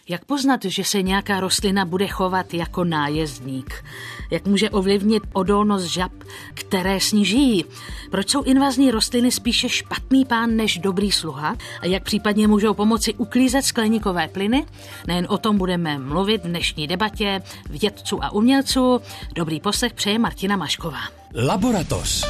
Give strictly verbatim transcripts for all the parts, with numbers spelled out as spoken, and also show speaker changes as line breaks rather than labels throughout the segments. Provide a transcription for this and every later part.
Jak poznat, že se nějaká rostlina bude chovat jako nájezdník? Jak může ovlivnit odolnost žab, které s ní žijí? Proč jsou invazní rostliny spíše špatný pán než dobrý sluha? A jak případně můžou pomoci uklízet skleníkové plyny? Nejen o tom budeme mluvit v dnešní debatě vědců a umělců. Dobrý poslech přeje Martina Mašková.
Laboratoř.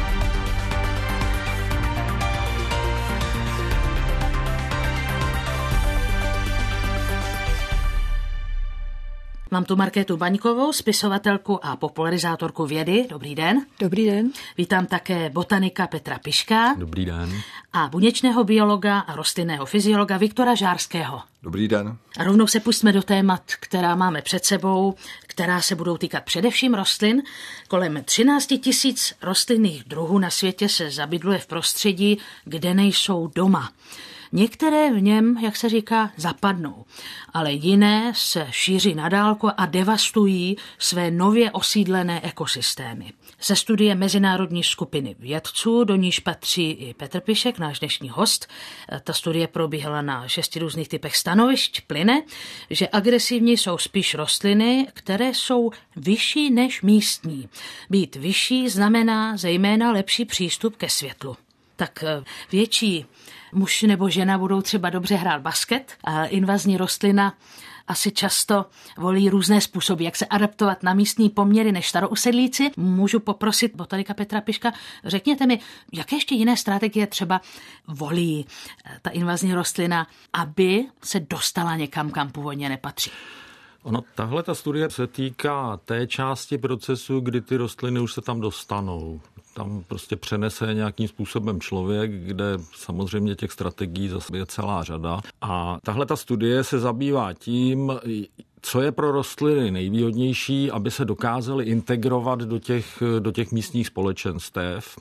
Mám tu Markétu Baňkovou, spisovatelku a popularizátorku vědy. Dobrý den.
Dobrý den.
Vítám také botanika Petra Piška.
Dobrý den.
A buněčného biologa a rostlinného fyziologa Viktora Žárského.
Dobrý den.
A rovnou se pustíme do témat, která máme před sebou, která se budou týkat především rostlin. Kolem třináct tisíc rostlinných druhů na světě se zabydluje v prostředí, kde nejsou doma. Některé v něm, jak se říká, zapadnou, ale jiné se šíří na dálku a devastují své nově osídlené ekosystémy. Ze studie mezinárodní skupiny vědců, do níž patří i Petr Pišek, náš dnešní host, ta studie probíhala na šesti různých typech stanovišť, plyne, že agresivní jsou spíš rostliny, které jsou vyšší než místní. Být vyšší znamená zejména lepší přístup ke světlu. Tak větší muž nebo žena budou třeba dobře hrát basket a invazní rostlina asi často volí různé způsoby, jak se adaptovat na místní poměry než starousedlíci. Můžu poprosit botanika Petra Piška, řekněte mi, jaké ještě jiné strategie třeba volí ta invazní rostlina, aby se dostala někam, kam původně nepatří?
Ono, tahle ta studie se týká té části procesu, kdy ty rostliny už se tam dostanou. Tam prostě přenese nějakým způsobem člověk, kde samozřejmě těch strategií zase je celá řada. A tahle ta studie se zabývá tím, co je pro rostliny nejvýhodnější, aby se dokázaly integrovat do těch, do těch místních společenstev.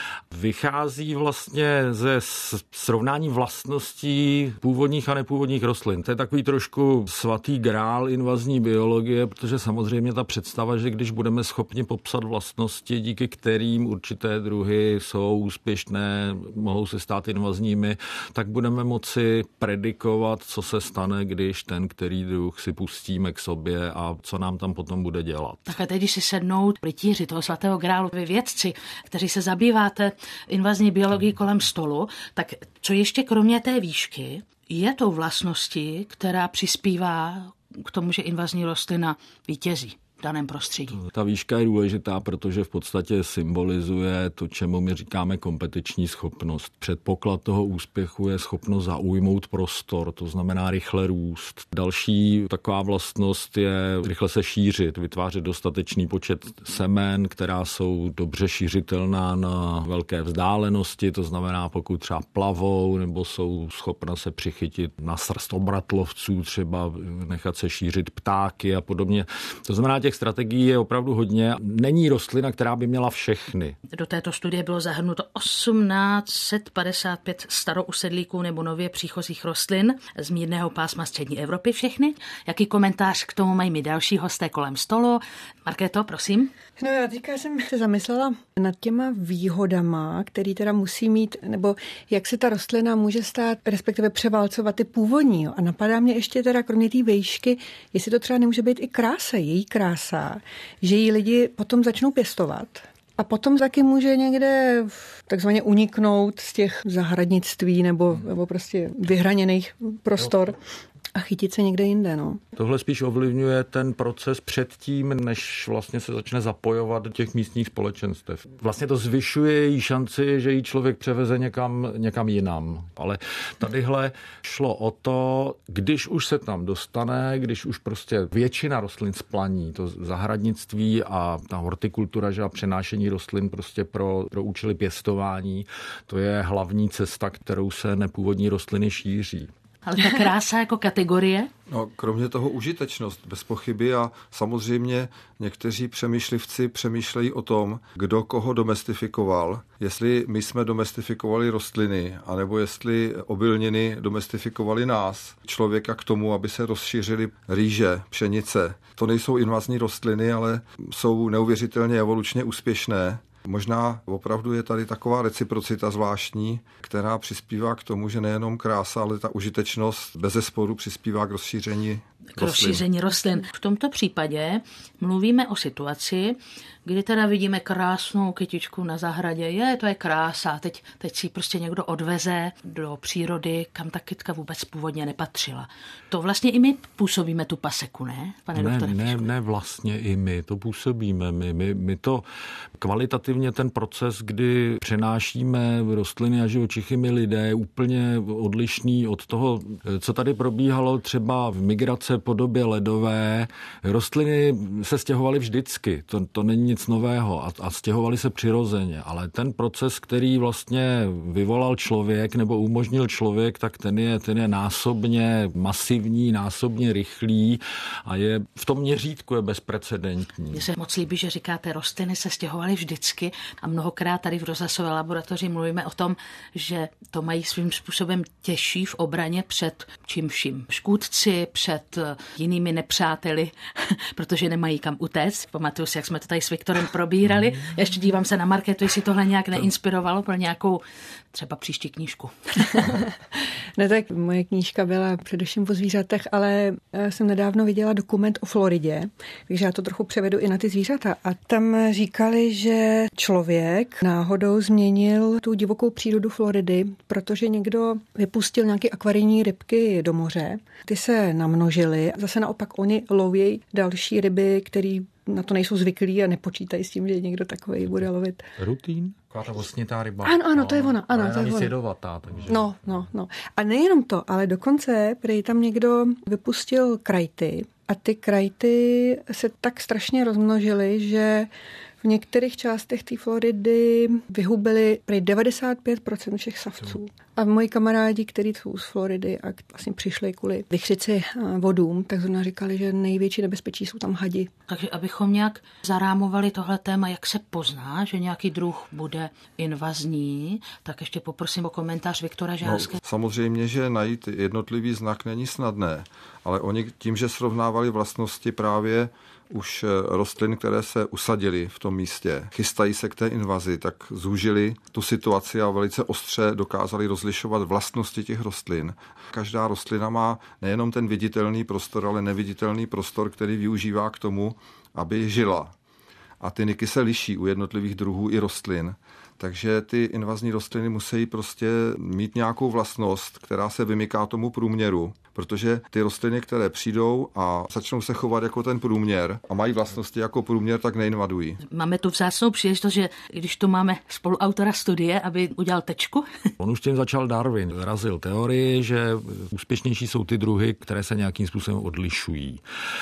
Vychází vlastně ze srovnání vlastností původních a nepůvodních rostlin. To je takový trošku svatý grál invazní biologie, protože samozřejmě ta představa, že když budeme schopni popsat vlastnosti, díky kterým určité druhy jsou úspěšné, mohou se stát invazními, tak budeme moci predikovat, co se stane, když ten, který druh si pustíme k sobě a co nám tam potom bude dělat.
Tak a teď, když si sednou rytíři toho svatého grálu, vy vědci, kteří se zabýváte invazní biologii kolem stolu, tak co ještě kromě té výšky je tou vlastností, která přispívá k tomu, že invazní rostlina vítězí v daném prostředí?
Ta výška je důležitá, protože v podstatě symbolizuje to, čemu my říkáme kompetiční schopnost. Předpoklad toho úspěchu je schopnost zaujmout prostor, to znamená rychle růst. Další taková vlastnost je rychle se šířit, vytvářet dostatečný počet semen, která jsou dobře šířitelná na velké vzdálenosti, to znamená, pokud třeba plavou nebo jsou schopna se přichytit na srst obratlovců, třeba nechat se šířit ptáky a podobně. To znamená, těch strategií je opravdu hodně. Není rostlina, která by měla všechny.
Do této studie bylo zahrnuto osmnáct set padesát pět starousedlíků nebo nově příchozích rostlin z mírného pásma střední Evropy všechny. Jaký komentář k tomu mají mi další hosté kolem stolu? Markéto, prosím.
No já teďka jsem se zamyslela nad těma výhodama, který teda musí mít, nebo jak se ta rostlina může stát, respektive převálcovat ty původní. Jo. A napadá mě ještě teda kromě té výšky, jestli to třeba nemůže být i krása, její krása, že ji lidi potom začnou pěstovat. A potom taky může někde takzvaně uniknout z těch zahradnictví nebo, nebo prostě vyhraněných prostor a chytit se někde jinde. No.
Tohle spíš ovlivňuje ten proces předtím, než vlastně se začne zapojovat do těch místních společenstev. Vlastně to zvyšuje její šanci, že jí člověk převeze někam, někam jinam. Ale tadyhle šlo o to, když už se tam dostane, když už prostě většina rostlin splaní, to zahradnictví a ta hortikultura, že a přenášení rostlin prostě pro, pro účely pěstování, to je hlavní cesta, kterou se nepůvodní rostliny šíří.
Ale ta krása jako kategorie?
No, kromě toho užitečnost, bez pochyby, a samozřejmě někteří přemýšlivci přemýšlejí o tom, kdo koho domestifikoval, jestli my jsme domestifikovali rostliny, anebo jestli obilniny domestifikovali nás, člověka k tomu, aby se rozšířily rýže, pšenice. To nejsou invazní rostliny, ale jsou neuvěřitelně evolučně úspěšné. Možná opravdu je tady taková reciprocita zvláštní, která přispívá k tomu, že nejenom krása, ale ta užitečnost bezesporu přispívá k rozšíření
k rozšíření rostlin. V tomto případě mluvíme o situaci, kdy teda vidíme krásnou kytičku na zahradě. Je, to je krása. Teď, teď si ji prostě někdo odveze do přírody, kam ta kytka vůbec původně nepatřila. To vlastně i my působíme tu paseku, ne, pane
ne,
doktore?
Ne, ne, vlastně i my to působíme. My, my, my to kvalitativně ten proces, kdy přenášíme rostliny a živočichy, my lidé, je úplně odlišný od toho, co tady probíhalo třeba v migrace po době ledové. Rostliny se stěhovaly vždycky, to, to není nic nového a, a stěhovaly se přirozeně, ale ten proces, který vlastně vyvolal člověk nebo umožnil člověk, tak ten je, ten je násobně masivní, násobně rychlý a je v tom měřítku je bezprecedentní.
Mně se moc líbí, že říkáte, rostliny se stěhovaly vždycky a mnohokrát tady v rozhlasové laboratoři mluvíme o tom, že to mají svým způsobem těžší v obraně před čím vším. Škůdci, před jinými nepřáteli, protože nemají kam utéct. Pamatuju si, jak jsme to tady s Viktorem probírali. Já ještě dívám se na Markétu, jestli tohle nějak neinspirovalo pro nějakou třeba příští knížku.
Ne, tak moje knížka byla především o zvířatech, ale jsem nedávno viděla dokument o Floridě, takže já to trochu převedu i na ty zvířata. A tam říkali, že člověk náhodou změnil tu divokou přírodu Floridy, protože někdo vypustil nějaké akvarijní rybky do moře. Ty se namnožily. Zase naopak oni loví další ryby, které na to nejsou zvyklí a nepočítají s tím, že někdo takovej bude lovit.
Rutín? Taková ta vlastnitá ryba.
Ano, ano, to je ona. Ano,
ale
to je ona.
jedovatá, takže...
No, no, no. A nejenom to, ale dokonce prý tam někdo vypustil krajty a ty krajty se tak strašně rozmnožily, že v některých částech té Floridy vyhubily prý devadesát pět procent všech savců. A moji kamarádi, kteří jsou z Floridy a vlastně přišli kvůli vychřici vodům, tak zrovna říkali, že největší nebezpečí jsou tam hadi.
Takže abychom nějak zarámovali tohle téma, jak se pozná, že nějaký druh bude invazní, tak ještě poprosím o komentář Viktora Žáske.
No, samozřejmě, že najít jednotlivý znak není snadné, ale oni tím, že srovnávali vlastnosti právě už rostlin, které se usadily v tom místě, chystají se k té invazi, tak zúžili tu situaci a velice ostře dokázali rozlišovat vlastnosti těch rostlin. Každá rostlina má nejenom ten viditelný prostor, ale neviditelný prostor, který využívá k tomu, aby žila. A ty niky se liší u jednotlivých druhů i rostlin. Takže ty invazní rostliny musí prostě mít nějakou vlastnost, která se vymyká tomu průměru, protože ty rostliny, které přijdou a začnou se chovat jako ten průměr a mají vlastnosti jako průměr, tak neinvadují.
Máme tu vzácnou příležitost, že když tu máme spoluautora studie, aby udělal tečku.
On už tím začal Darwin. Razil teorii, že úspěšnější jsou ty druhy, které se nějakým způsobem odlišují.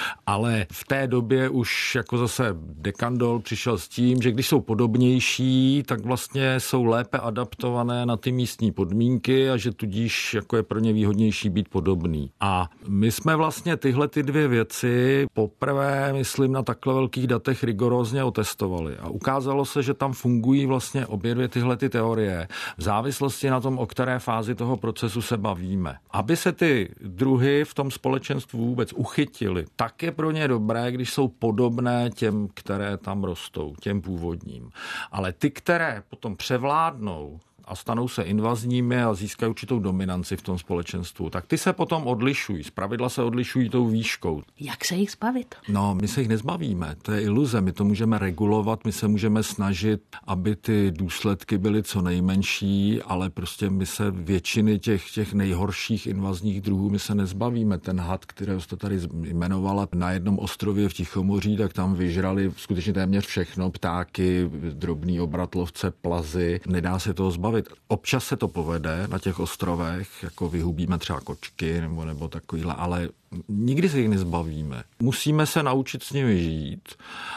Ale v té době už jako zase de Candolle přišel s tím, že když jsou podobnější, tak vlastně jsou lépe adaptované na ty místní podmínky a že tudíž jako je pro ně výhodnější být podobný. A my jsme vlastně tyhle ty dvě věci poprvé, myslím, na takhle velkých datech rigorózně otestovali. A ukázalo se, že tam fungují vlastně obě dvě tyhle ty teorie v závislosti na tom, o které fázi toho procesu se bavíme. Aby se ty druhy v tom společenstvu vůbec uchytily, tak je pro ně dobré, když jsou podobné těm, které tam rostou, těm původním. Ale ty, které potom převládnou a stanou se invazními a získají určitou dominanci v tom společenstvu, tak ty se potom odlišují. Zpravidla se odlišují tou výškou.
Jak se jich zbavit?
No, my se jich nezbavíme. To je iluze. My to můžeme regulovat, my se můžeme snažit, aby ty důsledky byly co nejmenší, ale prostě my se většiny těch, těch nejhorších invazních druhů my se nezbavíme. Ten had, kterého jste tady jmenovala na jednom ostrově v Tichomoří, tak tam vyžrali skutečně téměř všechno. Ptáky, drobný obratlovce, plazy. Nedá se toho zbavit. Občas se to povede na těch ostrovech, jako vyhubíme třeba kočky nebo, nebo takovýhle, ale nikdy se jich nezbavíme. Musíme se naučit s nimi žít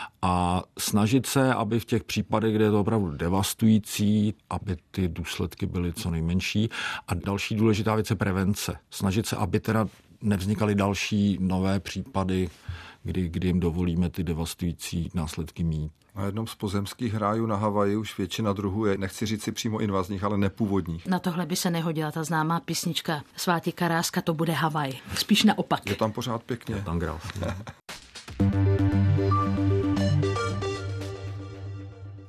a snažit se, aby v těch případech, kde je to opravdu devastující, aby ty důsledky byly co nejmenší. A další důležitá věc je prevence. Snažit se, aby teda nevznikaly další nové případy, kdy, kdy jim dovolíme ty devastující následky mít.
Na jednom z pozemských rájů na Havaji už většina druhů je, nechci říct si přímo invazních, ale nepůvodních.
Na tohle by se nehodila ta známá písnička Svátika Ráska, to bude Havaj. Spíš naopak.
Je tam pořád pěkně.
Je tam krásně.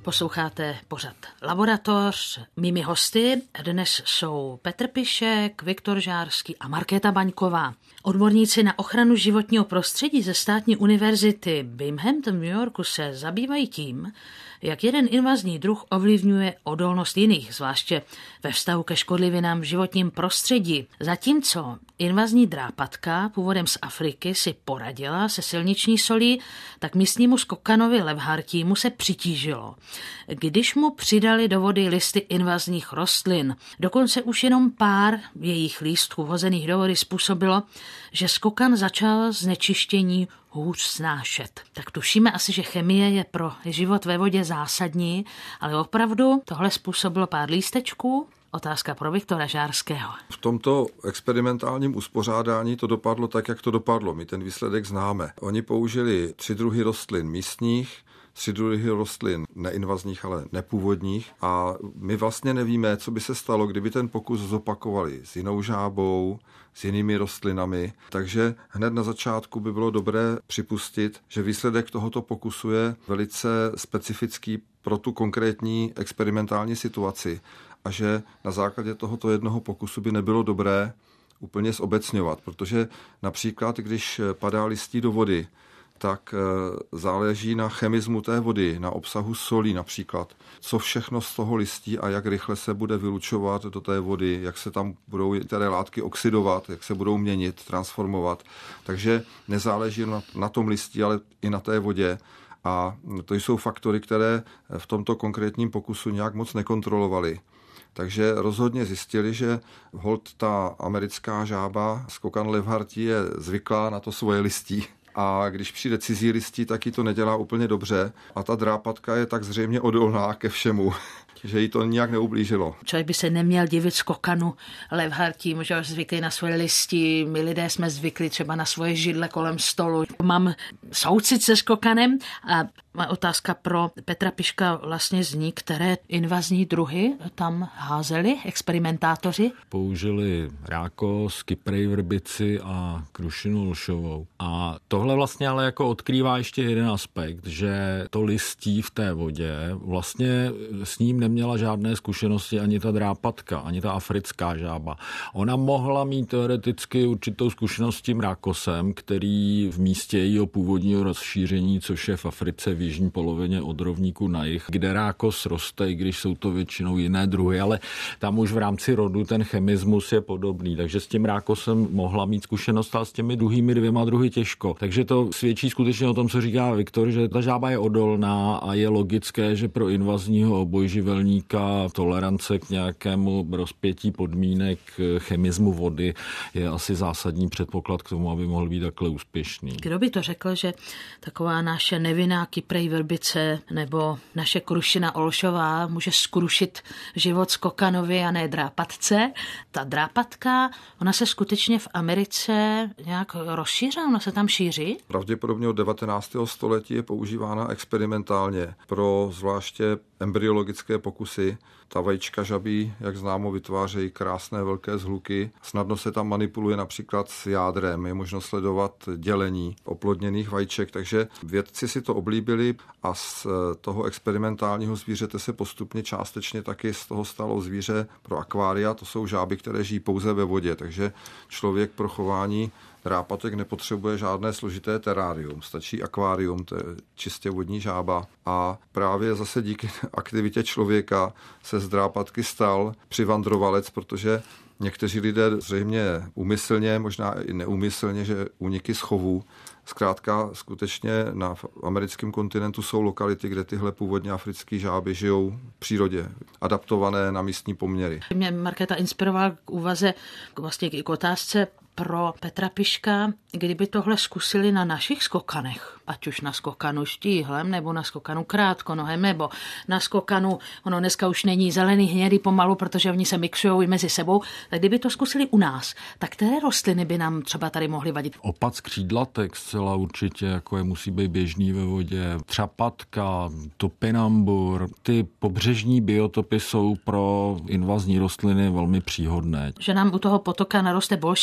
Posloucháte pořad Laboratoř. Mými hosty dnes jsou Petr Pišek, Viktor Žárský a Markéta Baňková. Odborníci na ochranu životního prostředí ze státní univerzity Binghamton v New Yorku se zabývají tím, jak jeden invazní druh ovlivňuje odolnost jiných, zvláště ve vztahu ke škodlivinám v životním prostředí. Zatímco invazní drápatka původem z Afriky si poradila se silniční solí, tak místnímu skokanovi levhartímu se přitížilo, když mu přidali do vody listy invazních rostlin. Dokonce už jenom pár jejich lístků hozených do vody způsobilo, že skokan začal znečištění hůř snášet. Tak tušíme asi, že chemie je pro život ve vodě zásadní, ale opravdu tohle způsobilo pár lístečků. Otázka pro Viktora Žárského.
V tomto experimentálním uspořádání to dopadlo tak, jak to dopadlo. My ten výsledek známe. Oni použili tři druhy rostlin místních, tři druhy rostlin neinvazních, ale nepůvodních. A my vlastně nevíme, co by se stalo, kdyby ten pokus zopakovali s jinou žábou, s jinými rostlinami. Takže hned na začátku by bylo dobré připustit, že výsledek tohoto pokusu je velice specifický pro tu konkrétní experimentální situaci a že na základě tohoto jednoho pokusu by nebylo dobré úplně zobecňovat, protože například, když padá listí do vody, tak záleží na chemismu té vody, na obsahu solí například, co všechno z toho listí a jak rychle se bude vylučovat do té vody, jak se tam budou některé látky oxidovat, jak se budou měnit, transformovat. Takže nezáleží na, na tom listí, ale i na té vodě. A to jsou faktory, které v tomto konkrétním pokusu nějak moc nekontrolovali. Takže rozhodně zjistili, že holt ta americká žába skokan levhartí je zvyklá na to svoje listí. A když přijde cizí listí, tak jí to nedělá úplně dobře. A ta drápatka je tak zřejmě odolná ke všemu, že jí to nijak neublížilo.
Člověk by se neměl divit skokanu levhartím, že zvyklí na svoje listi. My lidé jsme zvyklí třeba na svoje židle kolem stolu. Mám soucit se skokanem a má otázka pro Petra Piška vlastně zní, které invazní druhy tam házeli experimentátoři?
Použili rákos, kyprej vrbici a krušinu lšovou. A tohle vlastně ale jako odkrývá ještě jeden aspekt, že to listí v té vodě vlastně s ním neměla žádné zkušenosti ani ta drápatka, ani ta africká žába. Ona mohla mít teoreticky určitou zkušenost s tím rákosem, který v místě jejího původního rozšíření, což je v Africe v jižní polovině od rovníku na jih, kde rákos roste, i když jsou to většinou jiné druhy, ale tam už v rámci rodu ten chemismus je podobný, takže s tím rákosem mohla mít zkušenost a s těmi druhými dvěma druhy těžko. Takže to svědčí skutečně o tom, co říká Viktor, že ta žába je odolná a je logické, že pro invazního obojživelníka tolerance k nějakému rozpětí podmínek chemismu vody je asi zásadní předpoklad k tomu, aby mohl být takhle úspěšný.
Kdo by to řekl, že taková naše nevinná kyprej vrbice nebo naše krušina olšová může skrušit život skokanovi a ne drápatce? Ta drápatka, ona se skutečně v Americe nějak rozšířila, ona se tam šíří?
Pravděpodobně od devatenáctého století je používána experimentálně pro zvláště embryologické pokusy. Ta vajíčka žabí, jak známo, vytvářejí krásné velké zhluky. Snadno se tam manipuluje například s jádrem. Je možno sledovat dělení oplodněných vajíček, takže vědci si to oblíbili a z toho experimentálního zvířete se postupně částečně taky z toho stalo zvíře pro akvária. To jsou žáby, které žijí pouze ve vodě, takže člověk pro chování drápatek nepotřebuje žádné složité terárium, stačí akvárium, to je čistě vodní žába. A právě zase díky aktivitě člověka se z drápatky stal přivandrovalec, protože někteří lidé zřejmě úmyslně, možná i neúmyslně, že úniky z chovů. Zkrátka skutečně na americkém kontinentu jsou lokality, kde tyhle původně africké žáby žijou v přírodě, adaptované na místní poměry.
Mě Markéta inspirovala k úvaze, vlastně i k otázce pro Petra Piška, kdyby tohle zkusili na našich skokanech, ať už na skokanu štíhlem, nebo na skokanu krátkonohem, nebo na skokanu, ono dneska už není zelený, hnědý pomalu, protože oni se mixují i mezi sebou, tak kdyby to zkusili u nás, tak které rostliny by nám třeba tady mohly vadit?
Opat skřídlatek zcela určitě, jako je musí být běžný ve vodě, třapatka, topinambur, ty pobřežní biotopy jsou pro invazní rostliny velmi příhodné.
Že nám u toho potoka naroste bolševník,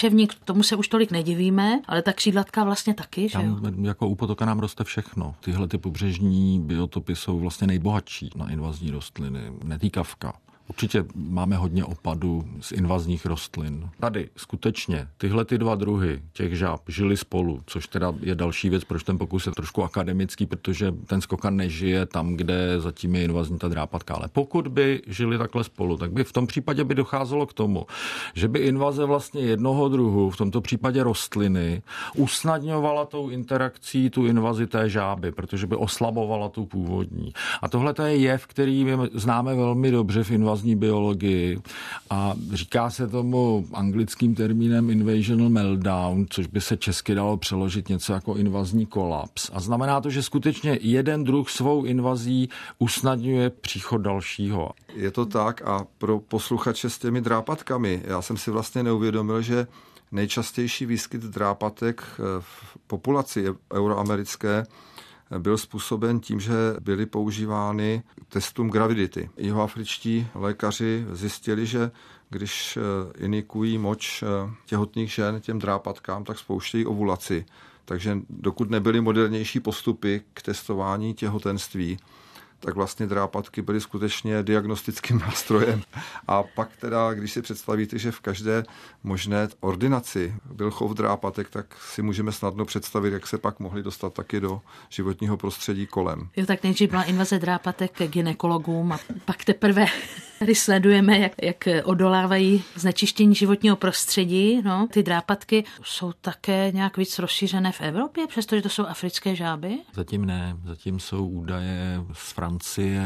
tomu se už tolik nedivíme, ale ta křídlatka vlastně taky, že jo?
Tam jako u potoka nám roste všechno. Tyhle ty pobřežní biotopy jsou vlastně nejbohatší na invazní rostliny, netýkavka. Určitě máme hodně opadu z invazních rostlin. Tady skutečně tyhle ty dva druhy těch žáb žili spolu, což teda je další věc, proč ten pokus je trošku akademický, protože ten skokan nežije tam, kde zatím je invazní ta drápatka. Ale pokud by žili takhle spolu, tak by v tom případě by docházelo k tomu, že by invaze vlastně jednoho druhu, v tomto případě rostliny, usnadňovala tou interakcí tu invazi té žáby, protože by oslabovala tu původní. A tohle to je jev, který známe velmi dobře v invazní biologii a říká se tomu anglickým termínem invasional meltdown, což by se česky dalo přeložit něco jako invazní kolaps. A znamená to, že skutečně jeden druh svou invazí usnadňuje příchod dalšího.
Je to tak a pro posluchače s těmi drápatkami, já jsem si vlastně neuvědomil, že nejčastější výskyt drápatek v populaci euroamerické byl způsoben tím, že byly používány testům gravidity. Jihoafričtí lékaři zjistili, že když inikují moč těhotných žen těm drápatkám, tak spouštějí ovulaci. Takže dokud nebyly modernější postupy k testování těhotenství, tak vlastně drápatky byly skutečně diagnostickým nástrojem. A pak teda, když si představíte, že v každé možné ordinaci byl chov drápatek, tak si můžeme snadno představit, jak se pak mohli dostat taky do životního prostředí kolem.
Jo, tak nejdřív byla invaze drápatek k gynekologům a pak teprve tady sledujeme, jak, jak odolávají znečištění životního prostředí. No, ty drápatky jsou také nějak víc rozšířené v Evropě, přestože to jsou africké žáby?
Zatím ne, zatím jsou údaje z Francie,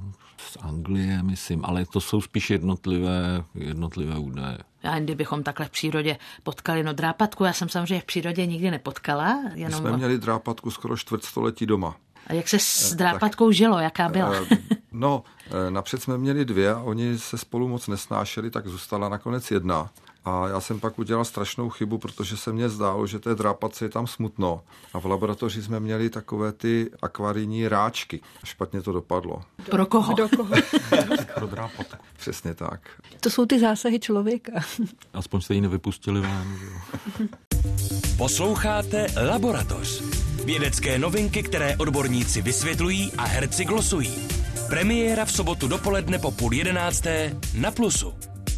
z Anglie, myslím, ale to jsou spíš jednotlivé, jednotlivé údaje.
A kdybychom takhle v přírodě potkali, no drápatku, já jsem samozřejmě v přírodě nikdy nepotkala.
Jenom... My jsme měli drápatku skoro čtvrtstoletí doma.
A jak se s drápatkou tak, žilo, jaká byla?
No, napřed jsme měli dvě a oni se spolu moc nesnášeli, tak zůstala nakonec jedna. A já jsem pak udělal strašnou chybu, protože se mně zdálo, že té drápatce je tam smutno. A v laboratoři jsme měli takové ty akvarijní ráčky. Špatně to dopadlo.
Pro koho?
Pro koho?
Pro drápatku.
Přesně tak.
To jsou ty zásahy člověka.
Aspoň jste ji nevypustili ven.
Posloucháte Laboratoř. Vědecké novinky, které odborníci vysvětlují a herci glosují. Premiéra v sobotu dopoledne po půl jedenácté na Plusu.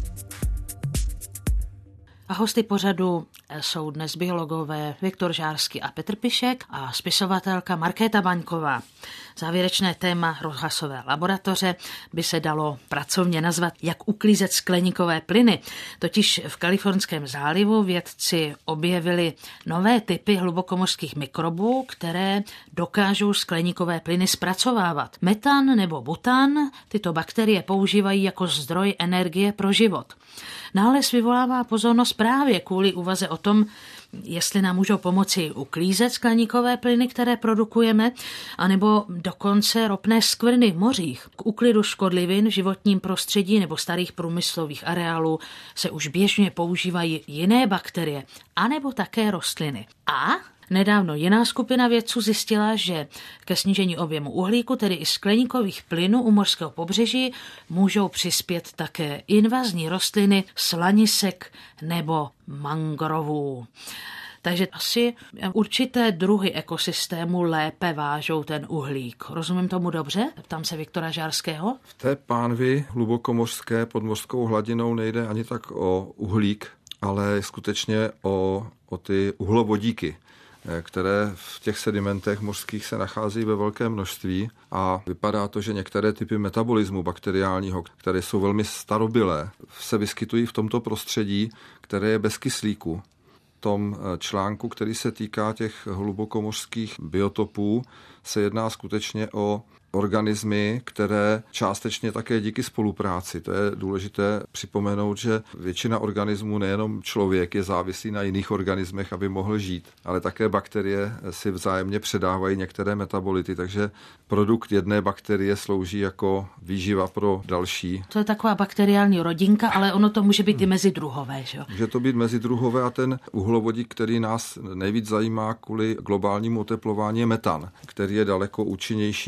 A hosty pořadu jsou dnes biologové Viktor Žársky a Petr Pišek a spisovatelka Markéta Baňková. Závěrečné téma rozhlasové laboratoře by se dalo pracovně nazvat Jak uklízet skleníkové plyny. Totiž v Kalifornském zálivu vědci objevili nové typy hlubokomořských mikrobů, které dokážou skleníkové plyny zpracovávat. Metan nebo butan tyto bakterie používají jako zdroj energie pro život. Nález vyvolává pozornost právě kvůli úvaze o tom, jestli nám můžou pomoci uklízet skleníkové plyny, které produkujeme, anebo dokonce ropné skvrny v mořích. K úklidu škodlivin v životním prostředí nebo starých průmyslových areálů se už běžně používají jiné bakterie, anebo také rostliny. A nedávno jiná skupina vědců zjistila, že ke snížení objemu uhlíku, tedy i skleníkových plynů u mořského pobřeží, můžou přispět také invazní rostliny slanisek nebo mangrovů. Takže asi určité druhy ekosystému lépe vážou ten uhlík. Rozumím tomu dobře? Ptám se Viktora Žárského.
V té pánvi hlubokomořské pod mořskou hladinou nejde ani tak o uhlík, ale skutečně o, o ty uhlovodíky, které v těch sedimentech mořských se nachází ve velkém množství a vypadá to, že některé typy metabolismu bakteriálního, které jsou velmi starobylé, se vyskytují v tomto prostředí, které je bez kyslíku. V tom článku, který se týká těch hlubokomořských biotopů, se jedná skutečně o organismy, které částečně také díky spolupráci. To je důležité připomenout, že většina organismů, nejenom člověk, je závislý na jiných organismech, aby mohl žít, ale také bakterie si vzájemně předávají některé metabolity, takže produkt jedné bakterie slouží jako výživa pro další.
To je taková bakteriální rodinka, ale ono to může být i mezidruhové, že jo?
Může to být mezidruhové a ten uhlovodík, který nás nejvíc zajímá kvůli globálnímu oteplování, je metan, který je daleko účinnějším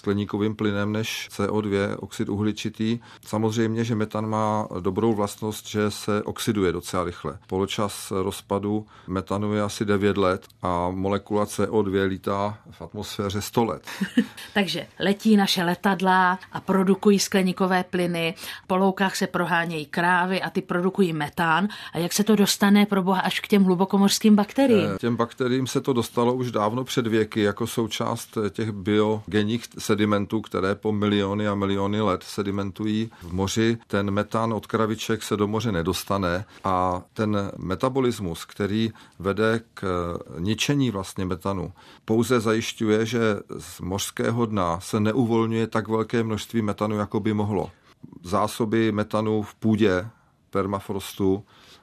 skleníkovým plynem než C O dva, oxid uhličitý. Samozřejmě, že metan má dobrou vlastnost, že se oxiduje docela rychle. Poločas rozpadu metanu je asi devět let a molekula C O dva lítá v atmosféře sto let.
Takže letí naše letadla a produkují skleníkové plyny, po loukách se prohánějí krávy a ty produkují metán. A jak se to dostane pro boha až k těm hlubokomořským bakteriím?
Těm bakteriím se to dostalo už dávno před věky jako součást těch biogenních sedimentů, které po miliony a miliony let sedimentují v moři. Ten metán od kraviček se do moře nedostane a ten metabolismus, který vede k ničení vlastně metanu, pouze zajišťuje, že z mořského dna se neuvolňuje tak velké množství metanu, jako by mohlo. Zásoby metanu v půdě, permafrostu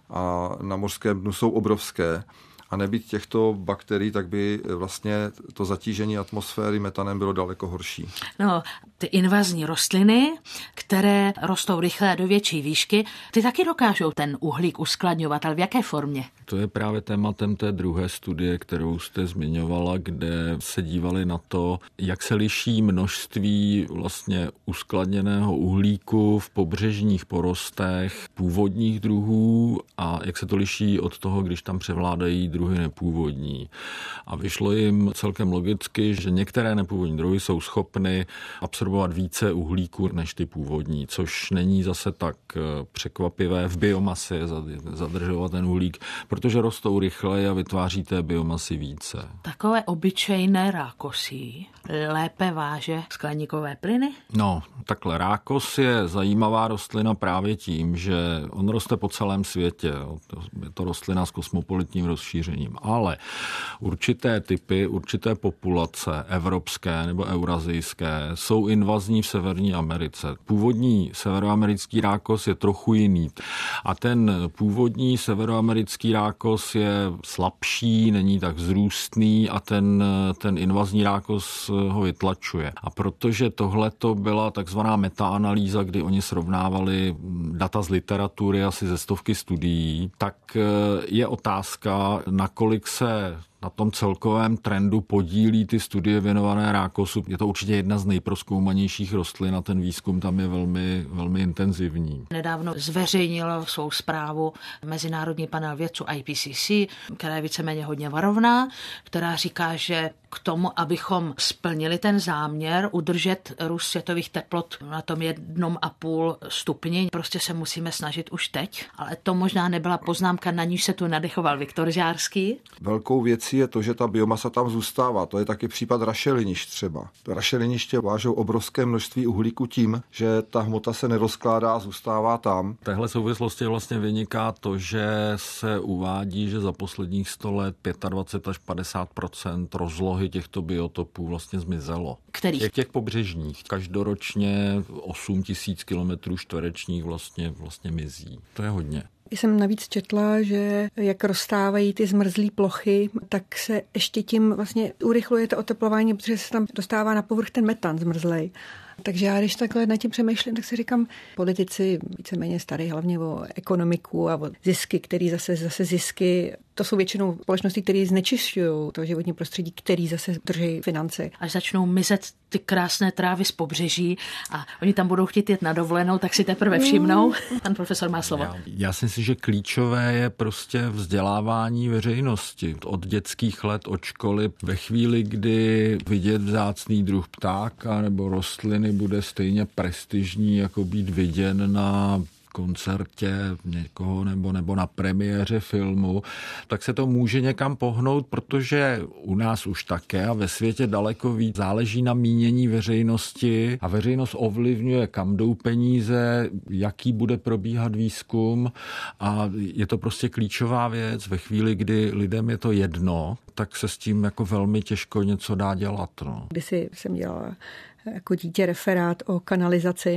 a na mořském dnu jsou obrovské. A nebýt těchto bakterií, tak by vlastně to zatížení atmosféry metanem bylo daleko horší.
No, ty invazní rostliny, které rostou rychle a do větší výšky, ty taky dokážou ten uhlík uskladňovat, ale v jaké formě?
To je právě tématem té druhé studie, kterou jste zmiňovala, kde se dívali na to, jak se liší množství vlastně uskladněného uhlíku v pobřežních porostech původních druhů a jak se to liší od toho, když tam převládají druhy nepůvodní. A vyšlo jim celkem logicky, že některé nepůvodní druhy jsou schopny absorbovat více uhlíku než ty původní, což není zase tak překvapivé v biomasě zadržovat ten uhlík, protože rostou rychleji a vytváří té biomasy více.
Takové obyčejné rákosí lépe váže skleníkové plyny?
No, takhle rákos je zajímavá rostlina právě tím, že on roste po celém světě. Je to rostlina s kosmopolitním rozšířením, ale určité typy, určité populace evropské nebo eurazijské jsou invazní v Severní Americe. Původní severoamerický rákos je trochu jiný a ten původní severoamerický rákos je slabší, není tak vzrůstný a ten, ten invazní rákos ho vytlačuje. A protože tohleto byla takzvaná metaanalýza, kdy oni srovnávali data z literatury asi ze stovky studií, tak je otázka, nakolik se na tom celkovém trendu podílí ty studie věnované rákosu. Je to určitě jedna z nejprozkoumanějších rostlin a ten výzkum tam je velmi, velmi intenzivní.
Nedávno zveřejnilo svou zprávu Mezinárodní panel vědců I P C C, která je víceméně hodně varovná, která říká, že k tomu, abychom splnili ten záměr udržet růst světových teplot na tom jednom a půl stupni, prostě se musíme snažit už teď. Ale to možná nebyla poznámka, na níž se tu nadechoval Viktor Žárský.
Velkou věcí je to, že ta biomasa tam zůstává. To je taky případ rašelinišť třeba. Rašeliniště vážou obrovské množství uhlíku tím, že ta hmota se nerozkládá a zůstává tam.
V téhle souvislosti vlastně vyniká to, že se uvádí, že za posledních sto let dvacet pět až padesát procent rozlohy těchto biotopů vlastně zmizelo.
Kterých?
Těch, těch pobřežních. Každoročně osm tisíc kilometrů čtverečních vlastně, vlastně mizí. To je hodně.
Jsem navíc četla, že jak rozstávají ty zmrzlé plochy, tak se ještě tím vlastně urychluje to oteplování, protože se tam dostává na povrch ten metan zmrzlej. Takže já, když takhle nad tím přemýšlím, tak si říkám, politici víceméně starají hlavně o ekonomiku a o zisky, který zase, zase zisky, to jsou většinou společnosti, které znečišťují to životní prostředí, který zase drží finance.
Až začnou mizet ty krásné trávy z pobřeží a oni tam budou chtít jet na dovolenou, tak si teprve všimnou. Pan profesor má slovo.
Já, já si myslím, že klíčové je prostě vzdělávání veřejnosti. Od dětských let, od školy. Ve chvíli, kdy vidět vzácný druh ptáka nebo rostliny bude stejně prestižní, jako být viděn na koncertě někoho nebo, nebo na premiéře filmu, tak se to může někam pohnout, protože u nás už také a ve světě daleko víc záleží na mínění veřejnosti a veřejnost ovlivňuje, kam jdou peníze, jaký bude probíhat výzkum a je to prostě klíčová věc. Ve chvíli, kdy lidem je to jedno, tak se s tím jako velmi těžko něco dá dělat. No.
Kdysi jsem dělala jako dítě referát o kanalizaci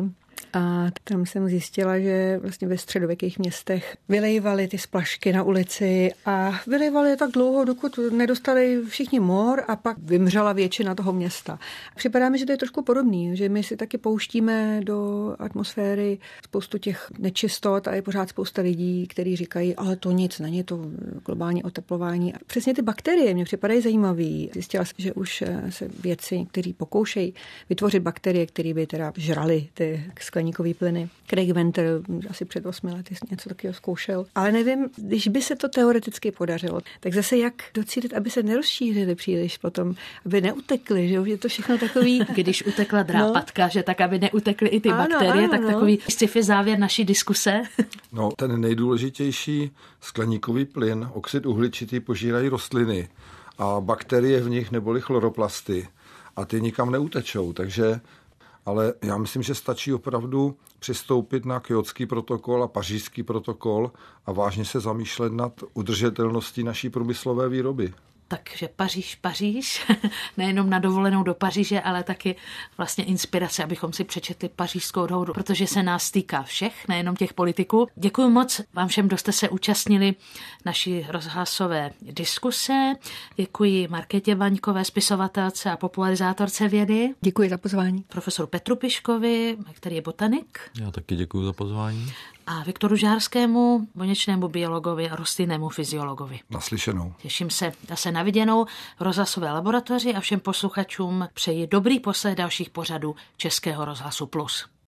A tam jsem zjistila, že vlastně ve středověkých městech vylejvali ty splašky na ulici a vylejvali je tak dlouho, dokud nedostali všichni mor a pak vymřela většina toho města. Připadá mi, že to je trošku podobný, že my si taky pouštíme do atmosféry spoustu těch nečistot a je pořád spousta lidí, kteří říkají, ale to nic, není to globální oteplování. A přesně ty bakterie mě připadají zajímavý. Zjistila jsem, že už se vědci, kteří pokoušejí vytvořit bakterie, které by teda žrali ty skleníkové plyny. Craig Venter asi před osmi lety něco takového zkoušel. Ale nevím, když by se to teoreticky podařilo, tak zase jak docílit, aby se nerozšířili příliš potom, aby neutekli, že je to všechno takový.
Když utekla drápatka, no. že tak, aby neutekly i ty
ano,
bakterie,
ano,
tak
no.
takový sci-fi závěr naší diskuse.
No, ten nejdůležitější skleníkový plyn, oxid uhličitý, požírají rostliny a bakterie v nich neboli chloroplasty a ty nikam neutečou, takže ale já myslím, že stačí opravdu přistoupit na Kjótský protokol a Pařížský protokol a vážně se zamýšlet nad udržitelností naší průmyslové výroby.
Takže Paříž, Paříž, nejenom na dovolenou do Paříže, ale taky vlastně inspirace, abychom si přečetli Pařížskou dohodu, protože se nás týká všech, nejenom těch politiků. Děkuji moc vám všem, kdo jste se účastnili naší rozhlasové diskuse. Děkuji Markétě Vaňkové, spisovatelce a popularizátorce vědy.
Děkuji za pozvání.
Profesoru Petru Piškovi, který je botanik.
Já taky děkuji za pozvání.
A Viktoru Žárskému, buněčnému biologovi a rostlinnému fyziologovi.
Naslyšenou.
Těším se zase na viděnou v rozhlasové laboratoři a všem posluchačům přeji dobrý poslech dalších pořadů Českého rozhlasu Plus.